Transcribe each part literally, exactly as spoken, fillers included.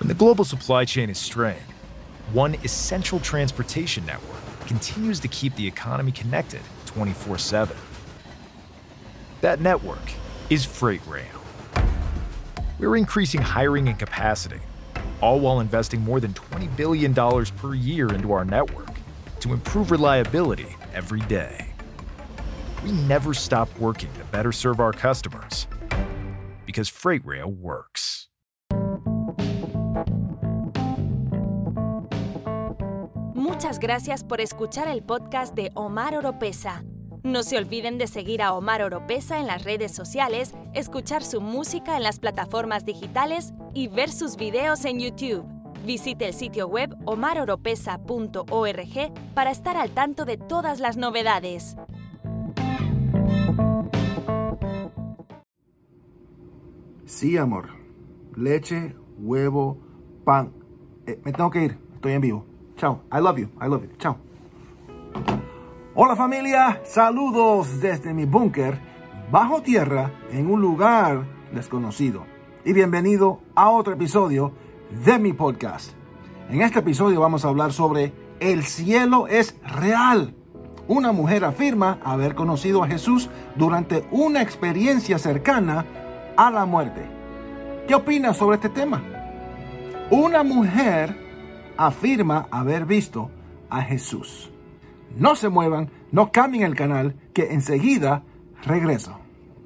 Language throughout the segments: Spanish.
When the global supply chain is strained, one essential transportation network continues to keep the economy connected twenty-four seven. That network is Freight Rail. We're increasing hiring and capacity, all while investing more than twenty billion dollars per year into our network to improve reliability every day. We never stop working to better serve our customers because Freight Rail works. Muchas gracias por escuchar el podcast de Omar Oropesa. No se olviden de seguir a Omar Oropesa en las redes sociales, escuchar su música en las plataformas digitales y ver sus videos en YouTube. Visite el sitio web omar oropesa punto org para estar al tanto de todas las novedades. Sí, amor. Leche, huevo, pan. Eh, me tengo que ir. Estoy en vivo. Chao. I love you. I love you. Chao. Hola familia. Saludos desde mi búnker bajo tierra en un lugar desconocido. Y bienvenido a otro episodio de mi podcast. En este episodio vamos a hablar sobre el cielo es real. Una mujer afirma haber conocido a Jesús durante una experiencia cercana a la muerte. ¿Qué opinas sobre este tema? Una mujer afirma haber visto a Jesús. No se muevan, no cambien el canal, que enseguida regreso.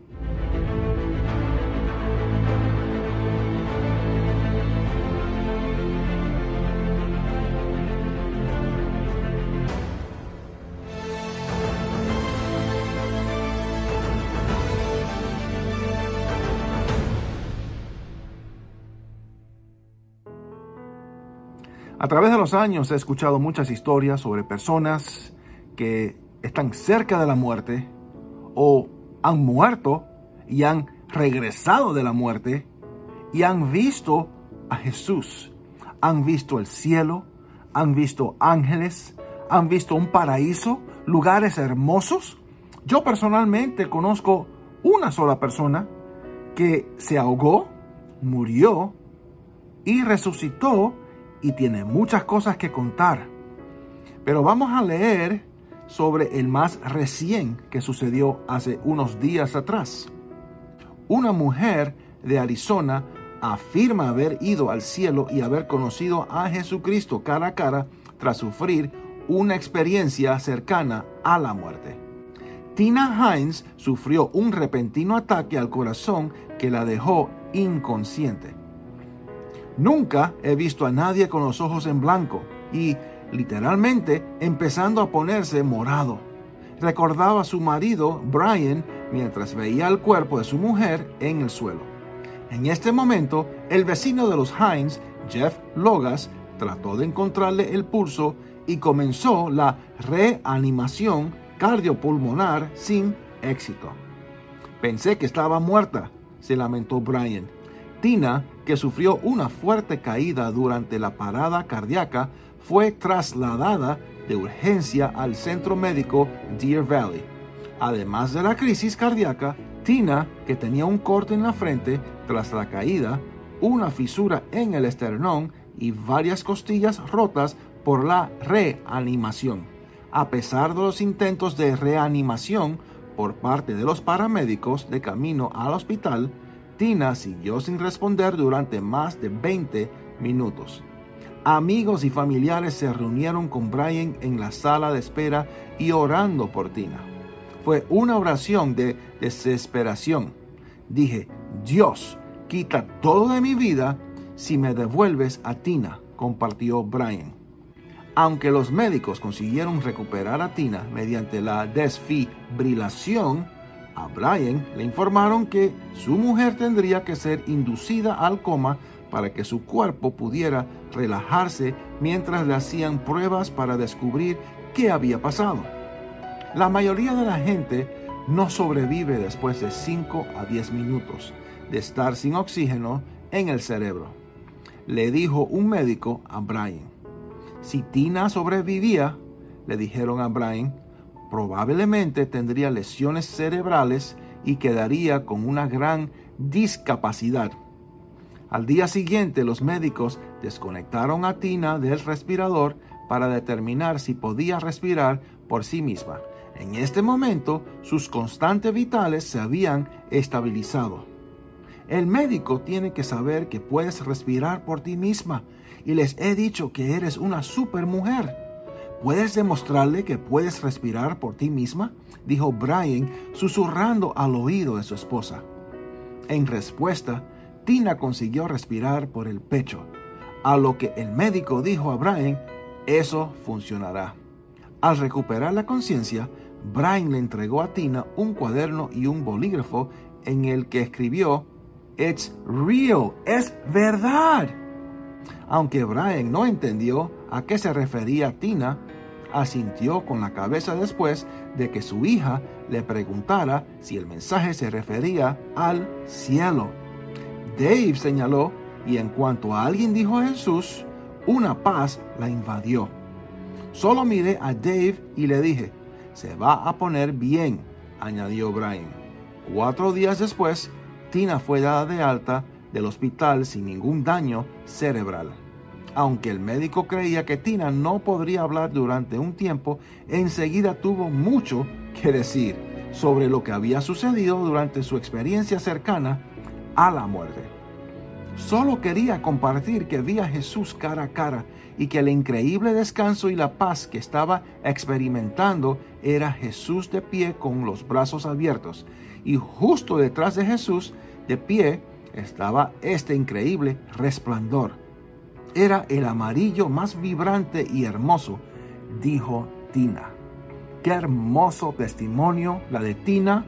A través de los años he escuchado muchas historias sobre personas que están cerca de la muerte o han muerto y han regresado de la muerte y han visto a Jesús. Han visto el cielo, han visto ángeles, han visto un paraíso, lugares hermosos. Yo personalmente conozco una sola persona que se ahogó, murió y resucitó y tiene muchas cosas que contar. Pero vamos a leer sobre el más recién que sucedió hace unos días atrás. Una mujer de Arizona afirma haber ido al cielo y haber conocido a Jesucristo cara a cara tras sufrir una experiencia cercana a la muerte. Tina Hines sufrió un repentino ataque al corazón que la dejó inconsciente. Nunca he visto a nadie con los ojos en blanco y, literalmente, empezando a ponerse morado. Recordaba a su marido, Brian, mientras veía el cuerpo de su mujer en el suelo. En este momento, el vecino de los Hines, Jeff Logas, trató de encontrarle el pulso y comenzó la reanimación cardiopulmonar sin éxito. Pensé que estaba muerta, se lamentó Brian. Tina, que sufrió una fuerte caída durante la parada cardíaca, fue trasladada de urgencia al centro médico Deer Valley. Además de la crisis cardíaca, Tina, que tenía un corte en la frente tras la caída, una fisura en el esternón y varias costillas rotas por la reanimación. A pesar de los intentos de reanimación por parte de los paramédicos de camino al hospital, Tina siguió sin responder durante más de veinte minutos. Amigos y familiares se reunieron con Brian en la sala de espera y orando por Tina. Fue una oración de desesperación. Dije, Dios, quita todo de mi vida si me devuelves a Tina, compartió Brian. Aunque los médicos consiguieron recuperar a Tina mediante la desfibrilación, a Brian le informaron que su mujer tendría que ser inducida al coma para que su cuerpo pudiera relajarse mientras le hacían pruebas para descubrir qué había pasado. La mayoría de la gente no sobrevive después de cinco a diez minutos de estar sin oxígeno en el cerebro, le dijo un médico a Brian. Si Tina sobrevivía, le dijeron a Brian, probablemente tendría lesiones cerebrales y quedaría con una gran discapacidad. Al día siguiente, los médicos desconectaron a Tina del respirador para determinar si podía respirar por sí misma. En este momento, sus constantes vitales se habían estabilizado. El médico tiene que saber que puedes respirar por ti misma y les he dicho que eres una supermujer. ¿Puedes demostrarle que puedes respirar por ti misma?, dijo Brian, susurrando al oído de su esposa. En respuesta, Tina consiguió respirar por el pecho, a lo que el médico dijo a Brian: eso funcionará. Al recuperar la conciencia, Brian le entregó a Tina un cuaderno y un bolígrafo en el que escribió: "It's real, es verdad". Aunque Brian no entendió a qué se refería Tina, asintió con la cabeza después de que su hija le preguntara si el mensaje se refería al cielo. Dave señaló, y en cuanto a alguien dijo a Jesús, una paz la invadió. Solo miré a Dave y le dije: "Se va a poner bien", añadió Brian. Cuatro días después, Tina fue dada de alta del hospital sin ningún daño cerebral. Aunque el médico creía que Tina no podría hablar durante un tiempo, enseguida tuvo mucho que decir sobre lo que había sucedido durante su experiencia cercana a la muerte. Solo quería compartir que vi a Jesús cara a cara y que el increíble descanso y la paz que estaba experimentando era Jesús de pie con los brazos abiertos, y justo detrás de Jesús de pie estaba este increíble resplandor. Era el amarillo más vibrante y hermoso, dijo Tina. Qué hermoso testimonio la de Tina.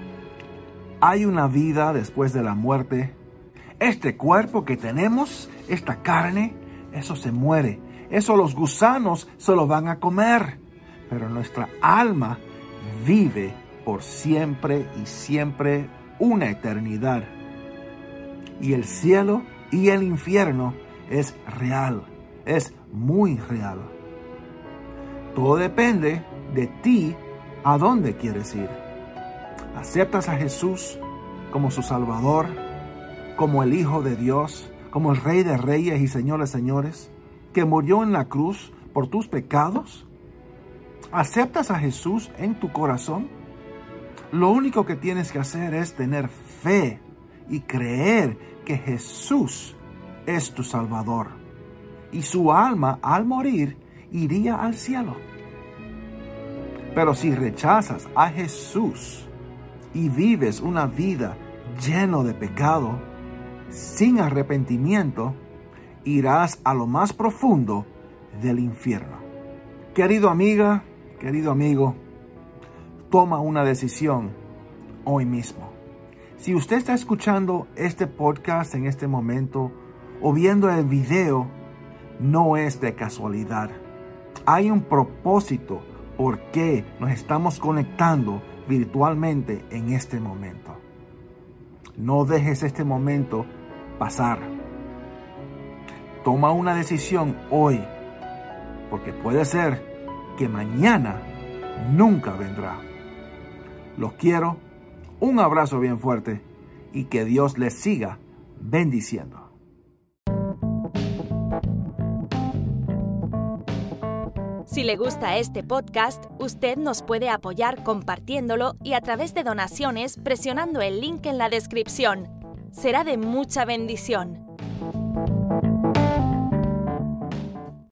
Hay una vida después de la muerte. Este cuerpo que tenemos, esta carne, eso se muere. Eso los gusanos se lo van a comer. Pero nuestra alma vive por siempre y siempre, una eternidad. Y el cielo y el infierno es real, es muy real. Todo depende de ti, a dónde quieres ir. ¿Aceptas a Jesús como su Salvador, como el Hijo de Dios, como el Rey de Reyes y Señor de Señores, que murió en la cruz por tus pecados? ¿Aceptas a Jesús en tu corazón? Lo único que tienes que hacer es tener fe y creer que Jesús es tu Salvador, y su alma al morir iría al cielo. Pero si rechazas a Jesús y vives una vida lleno de pecado, sin arrepentimiento, irás a lo más profundo del infierno. Querido amiga, querido amigo, toma una decisión hoy mismo. Si usted está escuchando este podcast en este momento o viendo el video, no es de casualidad. Hay un propósito por qué nos estamos conectando virtualmente en este momento. No dejes este momento pasar. Toma una decisión hoy, porque puede ser que mañana nunca vendrá. Los quiero, un abrazo bien fuerte y que Dios les siga bendiciendo. Si le gusta este podcast, usted nos puede apoyar compartiéndolo y a través de donaciones presionando el link en la descripción. Será de mucha bendición.